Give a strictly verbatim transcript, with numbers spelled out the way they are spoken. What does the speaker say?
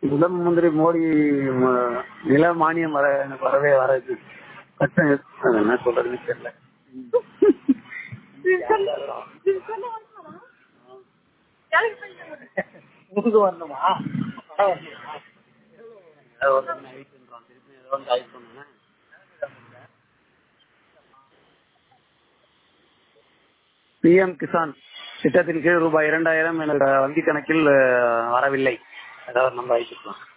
முதல் மந்திரி மோடி ம- நில மானியம் வர எனக்கு வரவே வராது. கஷ்டம். அது என்ன சொல்றதுன்னு தெரியல. உங்களுக்கு வரணுமா? அது ஒரு தடவை night வந்துரும். திருப்பி ஏதோ வந்து ஆயிட்டு போனோம்னா, பிஎம் கிசான் திட்டத்தின் கீழ் ரூபாய் இரண்டாயிரம் எனக்கு வங்கி கணக்கில் அஹ், வரவில்லை. ஏதாவது நம்ம ஆயிட்டு